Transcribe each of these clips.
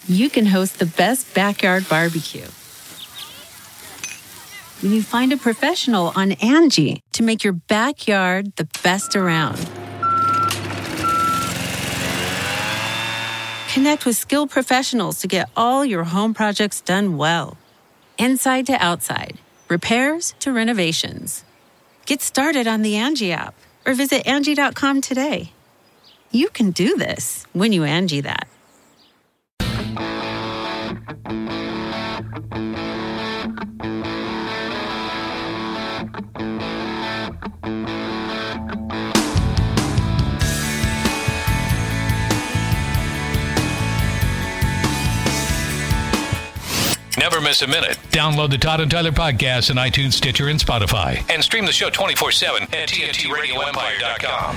you can host the best backyard barbecue. When you find a professional on Angie to make your backyard the best around. Connect with skilled professionals to get all your home projects done well. Inside to outside, repairs to renovations. Get started on the Angie app or visit Angie.com today. You can do this when you Angie that. Never miss a minute. Download the Todd and Tyler podcast on iTunes, Stitcher, and Spotify. And stream the show 24/7 at TNTRadioEmpire.com.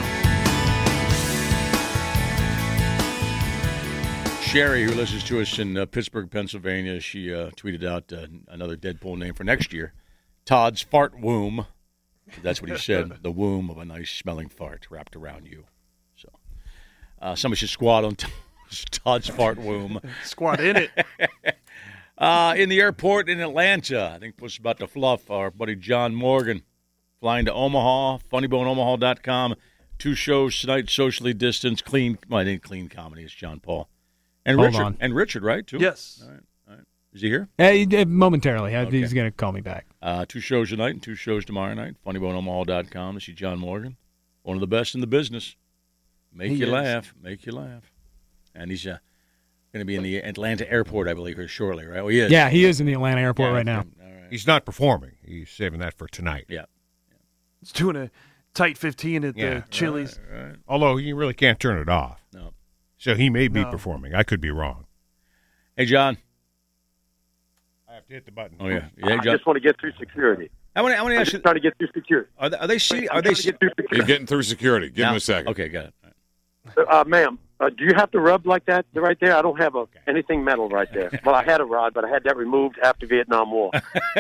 Sherry, who listens to us in Pittsburgh, Pennsylvania, she tweeted out another Deadpool name for next year. Todd's fart womb. That's what he said. The womb of a nice smelling fart wrapped around you. So somebody should squat on Todd's fart womb. Squat in it. In the airport in Atlanta, I think was about to fluff, our buddy John Morgan flying to Omaha, funnyboneomaha.com. 2 shows tonight, socially distanced, clean. Well, I think clean comedy is John Paul. And Hold Richard, on. and Richard, right? Too? Yes. All right. Is he here? Momentarily. Okay. He's going to call me back. 2 shows tonight and 2 shows tomorrow night. funnyboneomaha.com to see John Morgan, one of the best in the business. Make you laugh. And he's going to be in the Atlanta airport, I believe, here shortly, right? Well, he is. Yeah, he is in the Atlanta airport right now. All right. He's not performing. He's saving that for tonight. Yeah. He's doing a tight 15 at the Chili's. Right. Although you really can't turn it off. No. So he may be performing. I could be wrong. Hey, John. I have to hit the button. Oh, yeah. I just want to get through security. I want to ask you. Trying to get through security. Are they seating? Are they get through security? You're getting through security. Give him a second. Okay, got it. Ma'am, do you have to rub like that right there? I don't have anything metal right there. Well, I had a rod, but I had that removed after Vietnam War.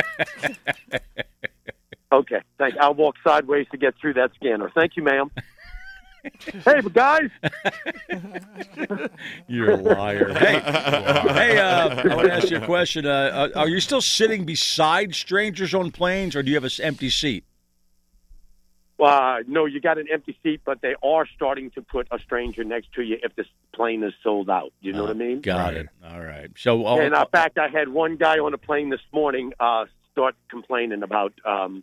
Okay, thank you. I'll walk sideways to get through that scanner. Thank you, ma'am. Hey, guys. You're a liar. Hey, I want to ask you a question. Are you still sitting beside strangers on planes, or do you have an empty seat? No, you got an empty seat, but they are starting to put a stranger next to you if the plane is sold out. You know what I mean? Got it. All right. So, and in fact, I had one guy on a plane this morning start complaining about, I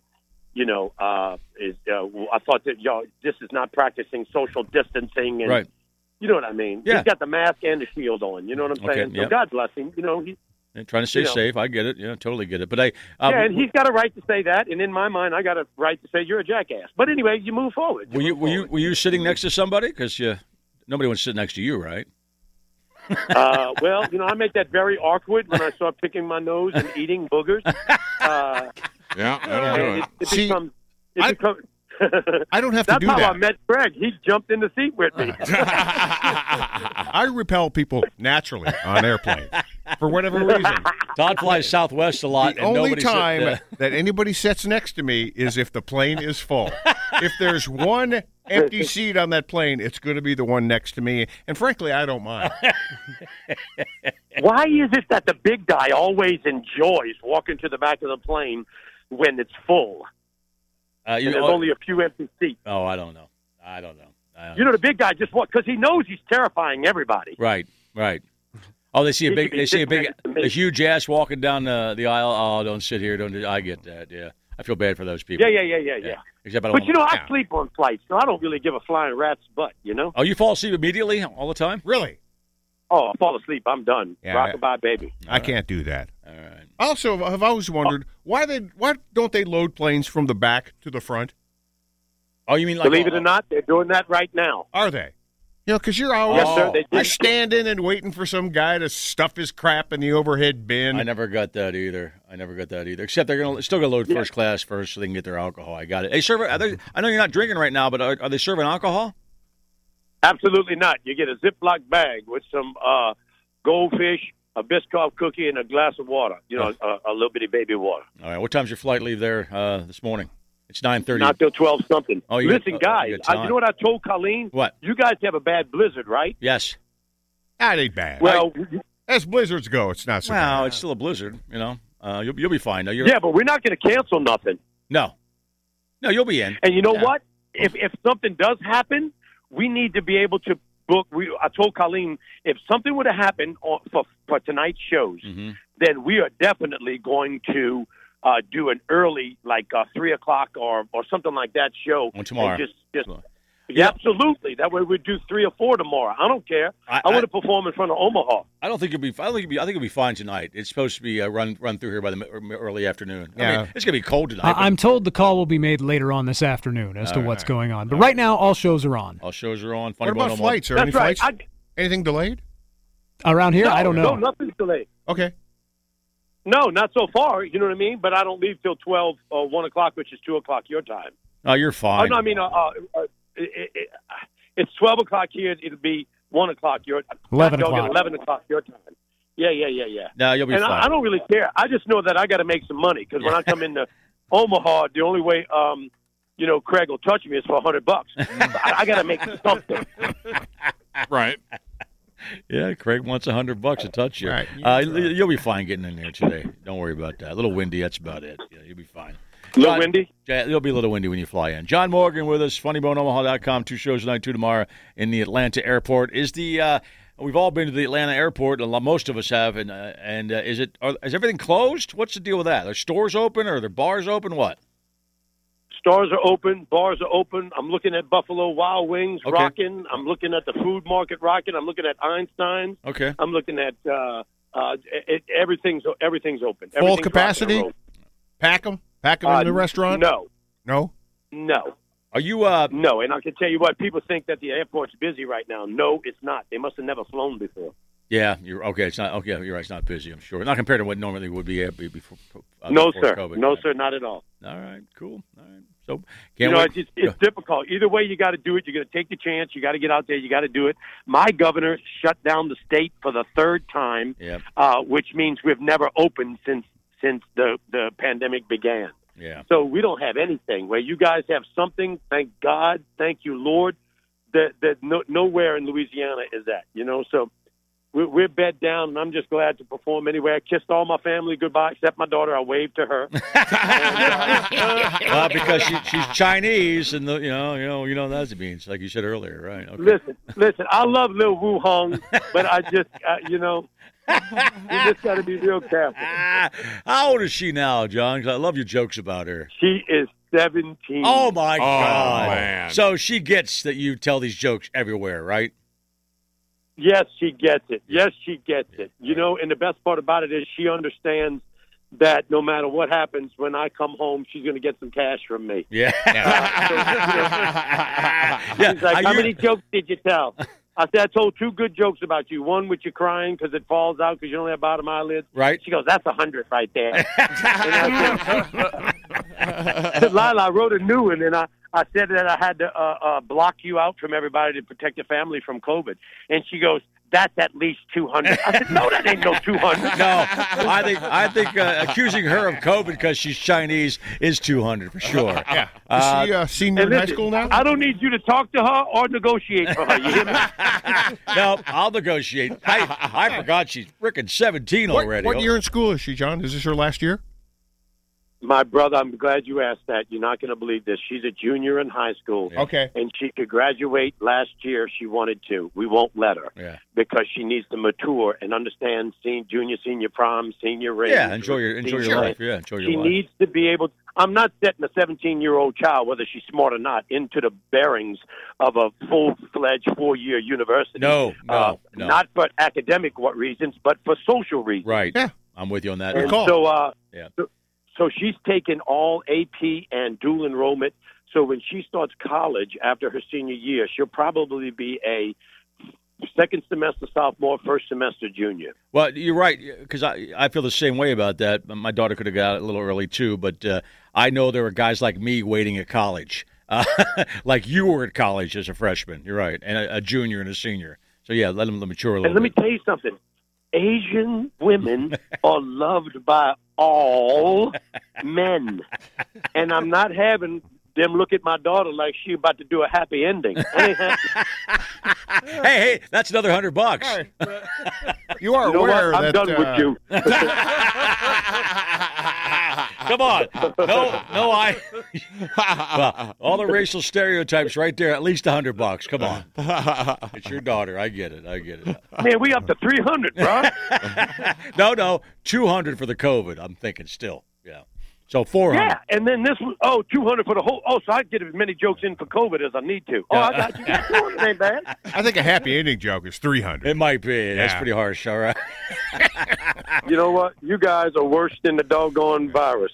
thought that this is not practicing social distancing, and right. You know what I mean? Yeah. He's got the mask and the shield on. You know what I'm saying? Yep. So God bless him. He's trying to stay safe. I get it. Yeah, totally get it. But and he's got a right to say that, and in my mind, I got a right to say you're a jackass. But anyway, you move forward. Were you sitting next to somebody? Because nobody wants to sit next to you, right? Well, I make that very awkward when I start picking my nose and eating boogers. Yeah, that'll do it. It becomes. I don't have to do that. That's how that. I met Greg. He jumped in the seat with me. I repel people naturally on airplanes for whatever reason. Todd flies Southwest a lot. The only time that anybody sits next to me is if the plane is full. If there's one empty seat on that plane, it's going to be the one next to me. And frankly, I don't mind. Why is it that the big guy always enjoys walking to the back of the plane when it's full? There's only a few empty seats. Oh, I don't know. The big guy just walks because he knows he's terrifying everybody. Right. Oh, they see a huge ass walking down the aisle. Oh, don't sit here. I get that. Yeah, I feel bad for those people. Yeah. Except I sleep on flights, so I don't really give a flying rat's butt. Oh, you fall asleep immediately all the time? Really? Oh, I fall asleep. I'm done. Yeah, Rock-a-bye, baby. I can't do that. All right. Also, I've always wondered why don't they load planes from the back to the front? Oh, you mean like believe it or not, they're doing that right now. Are they? Because you're always yes, sir, standing and waiting for some guy to stuff his crap in the overhead bin. I never got that either. Except they're still gonna load first class first so they can get their alcohol. I got it. They serve. I know you're not drinking right now, but are they serving alcohol? Absolutely not. You get a Ziploc bag with some goldfish, a Biscoff cookie, and a glass of water. A little bitty baby water. All right. What time's your flight leave there this morning? It's 9:30. Not till 12-something. Oh, listen, guys, you know what I told Colleen? What? You guys have a bad blizzard, right? Yes. That ain't bad. Well, As blizzards go, it's not so bad. Well, it's still a blizzard, you know. You'll be fine. No, Yeah, but we're not going to cancel nothing. No, you'll be in. And you know what? If something does happen, we need to be able to book. I told Colleen, if something would have happened for tonight's shows, then we are definitely going to do an early, like 3 o'clock or something like that show. On tomorrow. Yeah, absolutely. That way we'd do 3 or 4 tomorrow. I don't care. I want to perform in front of Omaha. I think you'll be fine tonight. It's supposed to be run through here by the early afternoon. Yeah. I mean, it's going to be cold tonight. I'm told the call will be made later on this afternoon as to what's going on. But right now, all shows are on. All shows are on. What about flights? Are any flights? Anything delayed? Around here, I don't know. No, nothing's delayed. Okay. No, not so far. You know what I mean? But I don't leave till 12 or 1 o'clock, which is 2 o'clock your time. Oh, you're fine. No, I mean, it's 12 o'clock here. It'll be 1 o'clock your time. 11 o'clock. 11 o'clock your time. Yeah. No, you'll be fine. I don't really care. I just know that I got to make some money because when I come into Omaha, the only way, Craig will touch me is for $100. I got to make something. Right. Yeah, Craig wants $100 to touch you. Right. You'll be fine getting in there today. Don't worry about that. A little windy, that's about it. Yeah, you'll be fine. A little windy? Yeah, it'll be a little windy when you fly in. John Morgan with us, funnyboneomaha.com. 2 shows tonight, 2 tomorrow in the Atlanta airport. We've all been to the Atlanta airport. Most of us have. And is everything closed? What's the deal with that? Are stores open or are there bars open? What? Stores are open. Bars are open. I'm looking at Buffalo Wild Wings rocking. I'm looking at the food market rocking. I'm looking at Einstein's. Okay. I'm looking at everything's open. Full capacity? Pack them in the restaurant? No. Are you No, and I can tell you what, people think that the airport's busy right now. No, it's not. They must have never flown before. Yeah, you're okay. It's not okay. You're right. It's not busy. I'm sure. Not compared to what normally would be before. No, before sir. COVID. No, sir. Not at all. All right. Cool. All right. So, it's difficult. Either way, you got to do it. You got to take the chance. You got to get out there. You got to do it. My governor shut down the state for the 3rd time, which means we've never opened since the pandemic began. Yeah. So we don't have anything. Where you guys have something, thank God, thank you, Lord, that nowhere in Louisiana is that. So we're bed down, and I'm just glad to perform anyway. I kissed all my family goodbye, except my daughter. I waved to her. Well, because she's Chinese, and you know that means, like you said earlier, right? Okay. Listen. I love Lil Wu Hong, but I just, you just got to be real careful. How old is she now, John? 'Cause I love your jokes about her. She is 17. Oh my God! Man. So she gets that you tell these jokes everywhere, right? Yes, she gets it. And the best part about it is she understands that no matter what happens, when I come home, she's going to get some cash from me. Yeah. She's like, how many jokes did you tell? I said, I told 2 good jokes about you. One with you crying because it falls out because you only have bottom eyelids. Right. She goes, that's 100 right there. Lila, I wrote a new one, and I said that I had to block you out from everybody to protect the family from COVID. And she goes, that's at least 200. I said, no, that ain't no 200. No, I think accusing her of COVID because she's Chinese is 200 for sure. Yeah. Is she a senior in high school now? I don't need you to talk to her or negotiate for her. You hear me? No, I'll negotiate. I forgot she's freaking 17 already. What year in school is she, John? Is this her last year? My brother, I'm glad you asked that. You're not going to believe this. She's a junior in high school. Yeah. Okay. And she could graduate last year. She wanted to. We won't let her. Yeah. Because she needs to mature and understand junior, senior prom, senior range. Yeah, enjoy your life. Yeah, enjoy your life. She needs to be able to. I'm not setting a 17-year-old child, whether she's smart or not, into the bearings of a full-fledged 4-year university. No. Not for academic reasons, but for social reasons. Right. Yeah. I'm with you on that. And so she's taken all AP and dual enrollment. So when she starts college after her senior year, she'll probably be a second semester sophomore, first semester junior. Well, you're right, because I feel the same way about that. My daughter could have got out a little early too, but I know there are guys like me waiting at college, like you were at college as a freshman. You're right, and a junior and a senior. So yeah, let them mature a little. And let me tell you something. Asian women are loved by all men. And I'm not having them look at my daughter like she about to do a happy ending. Hey, that's another $100. You are You know aware what? I'm that done with you. Come on. No, well, all the racial stereotypes right there, at least $100. Come on. It's your daughter. I get it. Man, we up to 300, bro. No, 200 for the COVID. I'm thinking still. Yeah. So 400. Yeah, and then this was 200 for the whole. Oh, so I get as many jokes in for COVID as I need to. Oh, I got you. 200 ain't bad. I think a happy ending joke is 300. It might be. That's pretty harsh. All right. You know what? You guys are worse than the doggone virus.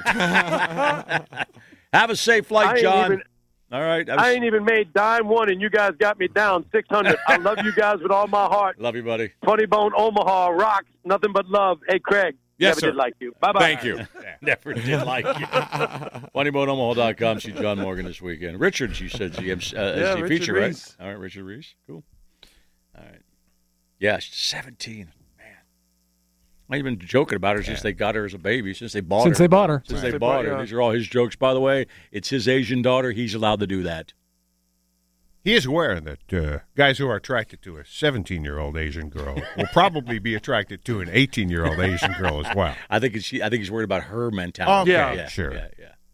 Have a safe flight, John. All right. I ain't even made dime one, and you guys got me down 600. I love you guys with all my heart. Love you, buddy. Funny Bone Omaha rocks. Nothing but love. Hey, Craig. Yes, never sir. did like you. Bye-bye. Thank you. Never did like you. FunnyBoneOmaha.com. See John Morgan this weekend. Richard, she said, is the Richard feature, Reese. right? All right, Richard Reese. Cool. All right. Yeah, she's 17. Man. I've been joking about her since they got her as a baby, since they bought her. Since they bought her. Since they bought her. These are all his jokes, by the way. It's his Asian daughter. He's allowed to do that. He is aware that guys who are attracted to a 17-year-old Asian girl will probably be attracted to an 18-year-old Asian girl as well. I think he's worried about her mentality. Okay, yeah, sure. Yeah.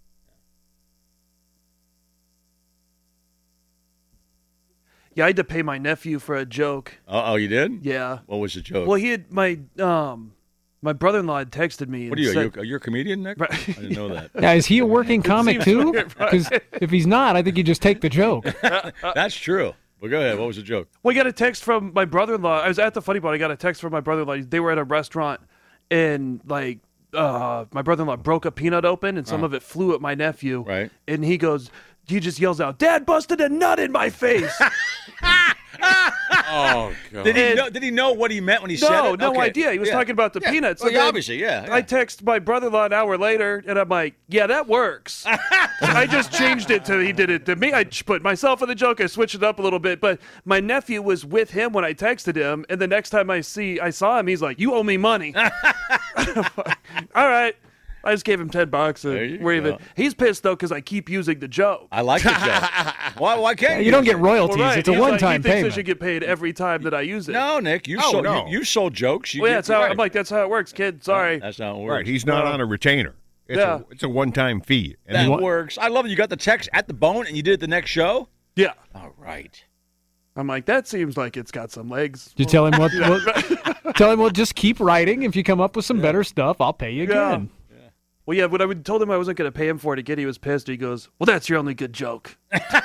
Yeah, I had to pay my nephew for a joke. Oh, you did? Yeah. What was the joke? Well, he had my brother-in-law had texted me. What and are you? said, You're a comedian, Nick? Right. I didn't know that. Now, is he a working comic seems too? weird, right? Because if he's not, I think you just take the joke. That's true. Well, go ahead. What was the joke? Well, I got a text from my brother-in-law. I was at the Funny Bone. I got a text from my brother-in-law. They were at a restaurant, and my brother-in-law broke a peanut open, and some of it flew at my nephew. Right. And he just yells out, "Dad busted a nut in my face." Oh, God. Did he know what he meant when he said it? No Okay. idea. He was Yeah. talking about the peanuts. Well, And then obviously, yeah. I text my brother-in-law an hour later, and I'm like, "Yeah, that works." I just changed it to he did it to me. I put myself in the joke. I switched it up a little bit, but my nephew was with him when I texted him, and the next time I saw him, he's like, "You owe me money." All right. I just gave him $10. There you We're even. go. He's pissed though because I keep using the joke. I like the joke. Why can't You don't get Well, royalties. right. It's a He's like, one-time he thinks payment. I should get paid every time that I use it. No, Nick. You sold jokes. You Well, yeah, get- that's how, right. I'm like, that's how it works, kid. Sorry. That's not how it works. Right, he's not on a retainer. It's a one-time fee. And That then- works. I love it. You got the text at the bone, and you did it the next show. Yeah. All right. I'm like, that seems like it's got some legs. You tell him tell him, well, just keep writing. If you come up with some better stuff, I'll pay you Yeah. again. Well, yeah, when I told him I wasn't going to pay him for it again, he was pissed. He goes, "Well, that's your only good joke."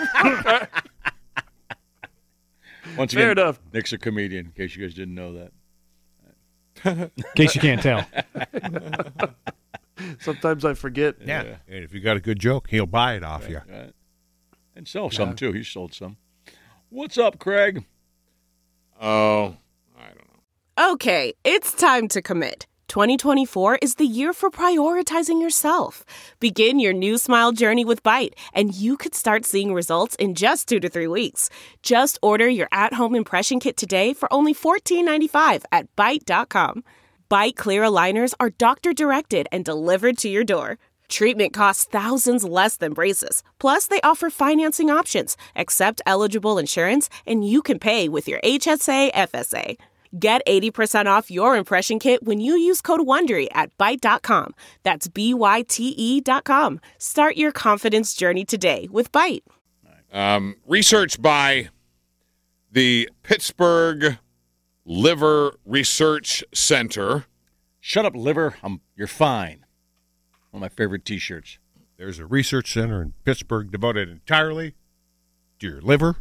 Once Fair again, enough. Nick's a comedian, in case you guys didn't know that. In case you can't tell. Sometimes I forget. Yeah. And if you got a good joke, he'll buy it off you. Right. And sell some, too. He sold some. What's up, Craig? Oh, I don't know. Okay, it's time to commit. 2024 is the year for prioritizing yourself. Begin your new smile journey with Byte, and you could start seeing results in just 2 to 3 weeks. Just order your at-home impression kit today for only $14.95 at Byte.com. Byte Clear aligners are doctor-directed and delivered to your door. Treatment costs thousands less than braces. Plus, they offer financing options, accept eligible insurance, and you can pay with your HSA FSA. Get 80% off your impression kit when you use code WONDERY at Byte.com. That's BYTE.com. Start your confidence journey today with Byte. Research by the Pittsburgh Liver Research Center. Shut up, liver. You're fine. One of my favorite T-shirts. There's a research center in Pittsburgh devoted entirely to your liver.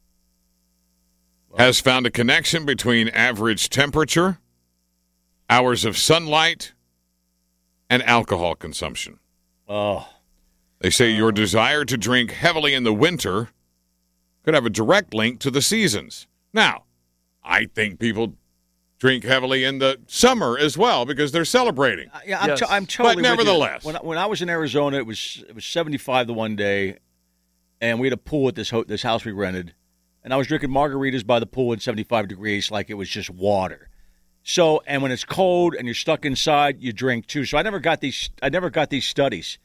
Has found a connection between average temperature, hours of sunlight, and alcohol consumption. Oh. They say your desire to drink heavily in the winter could have a direct link to the seasons. Now, I think people drink heavily in the summer as well because they're celebrating. Yeah, Yes. I'm totally But nevertheless. with you. When I was in Arizona, it was 75 the one day, and we had a pool at this house we rented, and I was drinking margaritas by the pool at 75 degrees like it was just water. So, and when it's cold and you're stuck inside, you drink too. So I never got these studies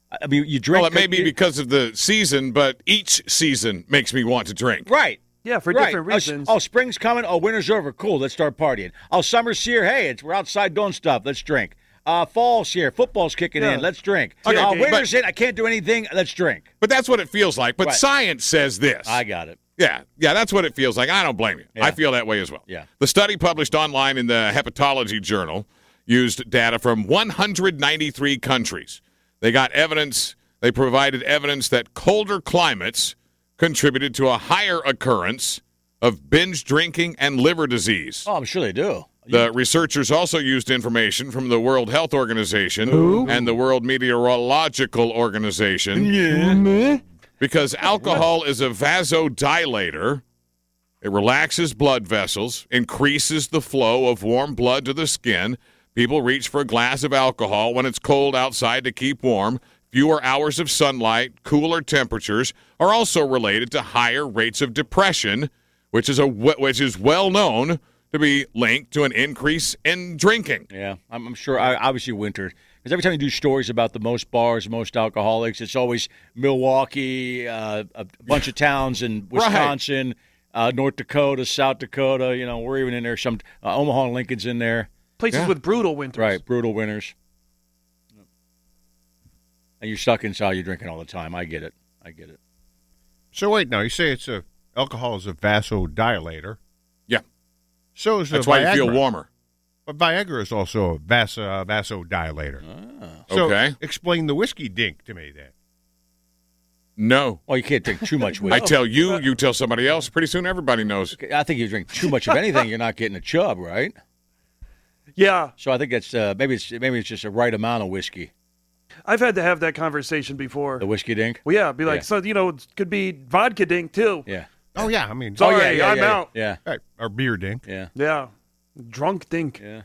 I mean, you drink. Well, it may be because of the season, but each season makes me want to drink. Right. Yeah, for Right. different reasons. Oh, spring's coming. Oh, winter's over. Cool. Let's start partying. Oh, summer's here. Hey, we're outside doing stuff. Let's drink. Fall's here. Football's kicking in. Let's drink. Okay, winter's in. I can't do anything. Let's drink. But that's what it feels like. But Right. science says this. I got it. Yeah, that's what it feels like. I don't blame you. Yeah. I feel that way as well. Yeah. The study published online in the Hepatology Journal used data from 193 countries. They provided evidence that colder climates contributed to a higher occurrence of binge drinking and liver disease. Oh, I'm sure they do. The researchers also used information from the World Health Organization and the World Meteorological Organization because alcohol is a vasodilator. It relaxes blood vessels, increases the flow of warm blood to the skin. People reach for a glass of alcohol when it's cold outside to keep warm. Fewer hours of sunlight, cooler temperatures are also related to higher rates of depression, which is well known to be linked to an increase in drinking. Yeah, I'm sure. Obviously, winter. Because every time you do stories about the most bars, most alcoholics, it's always Milwaukee, a bunch of towns in Wisconsin, North Dakota, South Dakota. You know, we're even in there. Some Omaha and Lincoln's in there. Places with brutal winters. Right, brutal winters. And you're stuck inside. You're drinking all the time. I get it. So wait, now you say alcohol is a vasodilator. Yeah. So is That's Viagra. why you feel warmer. But Viagra is also a vasodilator. So Okay. explain the whiskey dink to me then. No. Well, you can't drink too much I whiskey. tell you, you tell somebody else. Pretty soon everybody knows. I think you drink too much of anything, you're not getting a chub, right? Yeah. So I think that's maybe it's just a right amount of whiskey. I've had to have that conversation before. The whiskey dink. Well, yeah, be like, Yeah. so, it could be vodka dink, too. Yeah. Oh, yeah. I mean, Sorry, I'm out. Yeah. right, or beer dink. Yeah. Yeah. Drunk dink. Yeah.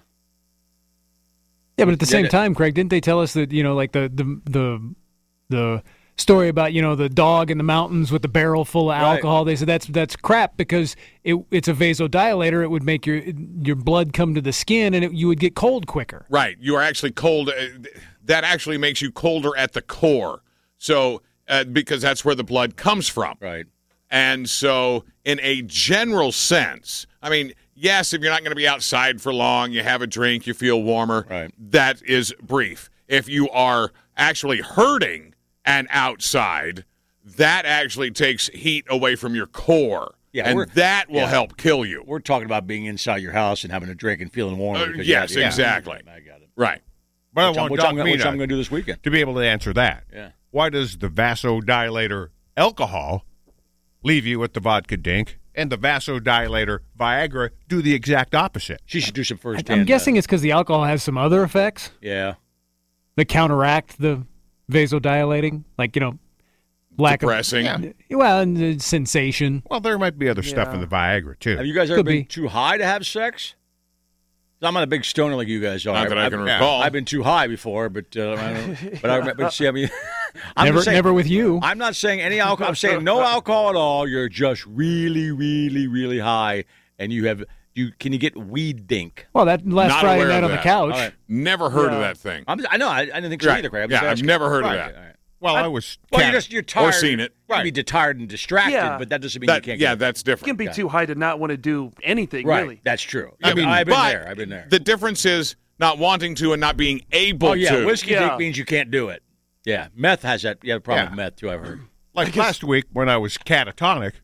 Yeah, but at the same Yeah. time, Craig, didn't they tell us that like the story about the dog in the mountains with the barrel full of Right. alcohol? They said that's crap because it's a vasodilator. It would make your blood come to the skin and you would get cold quicker. Right. You are actually cold. That actually makes you colder at the core. So, because that's where the blood comes from. Right. And so, in a general sense, I mean, yes, if you're not going to be outside for long, you have a drink, you feel warmer. Right. That is brief. If you are actually hurting and outside, that actually takes heat away from your core. Yeah, and that will help kill you. We're talking about being inside your house and having a drink and feeling warm. because Yes, you have- exactly. I got it. Right. But Which I I'm want Doc going Mina to do this weekend. to be able to answer that. Yeah. Why does the vasodilator alcohol leave you with the vodka dink, and the vasodilator Viagra do the exact opposite? She should do some first. I'm guessing it's because the alcohol has some other effects Yeah. that counteract the vasodilating, like lack Depressing. and the sensation. Well, there might be other stuff in the Viagra, too. Have you guys ever Could been be. too high to have sex? I'm not a big stoner like you guys are. Not that I can recall. I've been too high before, but but see, I mean, I'm Never, just saying, never with you. I'm not saying any alcohol. I'm saying no alcohol at all. You're just really, really, really high, and can you get weed dink? Well, that last Not Friday aware night of on the that. couch. All right. Never heard of that thing. I know. I didn't think so Right. either, Craig. I'm Yeah, just I've asking. never heard of Right, that. all right. Well, I was... Well, you're tired. Or seen it. You can be tired and distracted, Yeah. but that doesn't mean you can't. Get that's You different. can be too high to not want to do anything, right. really. That's true. Yeah, I've been but there. I've been there. The difference is not wanting to and not being able Oh yeah, to. whiskey Yeah. dink means you can't do it. Yeah, meth has that. You have a problem with meth too. I've heard. Like last week when I was catatonic.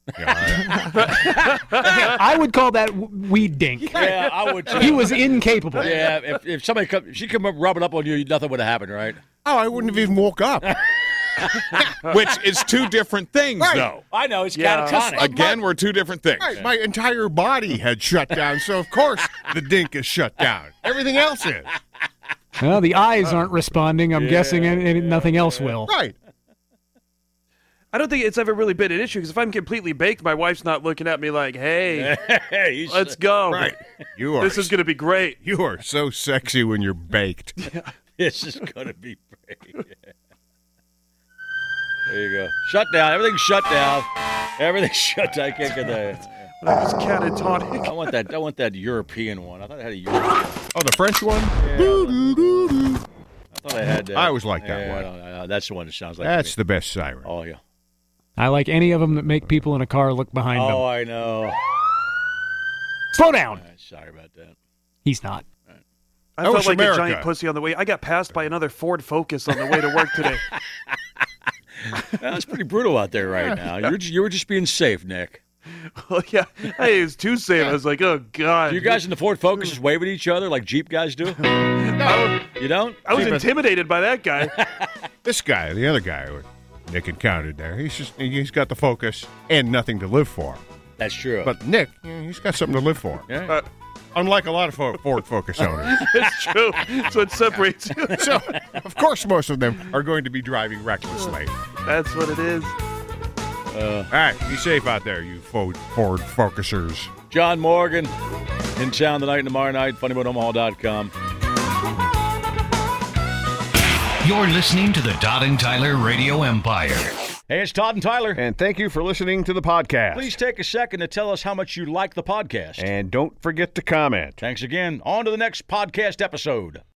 I would call that weed dink. Yeah, I would. Too. He was incapable. Yeah, if somebody she come up rubbing up on you, nothing would have happened, right? Oh, I wouldn't have even woke up. Which is two different things, Right. though. I know it's Yeah. catatonic. Again, we're two different things. Right, my entire body had shut down, so of course the dink is shut down. Everything else is. Well, the eyes aren't responding. I'm guessing and nothing else will. Right. I don't think it's ever really been an issue because if I'm completely baked, my wife's not looking at me like, hey, Hey, let's go. Right. You are This is going to be great. you are so sexy when you're baked. This is gonna be great. There you go. Shut down. Everything's shut down. Everything's shut down. I can't get that. When I was catatonic. I want that European one. I thought I had a European. Oh, the French one? thought I had that. I always like that one. No, that's the one that sounds like That's the best siren. Oh, yeah. I like any of them that make people in a car look behind them. Oh, I know. Slow down. Sorry about that. He's not. I felt like America. a giant pussy on the way. I got passed by another Ford Focus on the way to work today. It's pretty brutal out there right now. You were just being safe, Nick. Well, yeah. Hey, it was too safe. I was like, oh, God. Do you guys in the Ford Focus just wave at each other like Jeep guys do? No. You don't? I was intimidated by that guy. This guy, the other guy Nick encountered there, he's got the Focus and nothing to live for. That's true. But Nick, he's got something to live for. Yeah. Unlike a lot of Ford Focus owners. It's true. That's what separates you. So, of course, most of them are going to be driving recklessly. That's what it is. All right, be safe out there, you Ford Focusers. John Morgan in town tonight and tomorrow night, funnyboneomaha.com. You're listening to the Todd and Tyler Radio Empire. Hey, it's Todd and Tyler. And thank you for listening to the podcast. Please take a second to tell us how much you like the podcast. And don't forget to comment. Thanks again. On to the next podcast episode.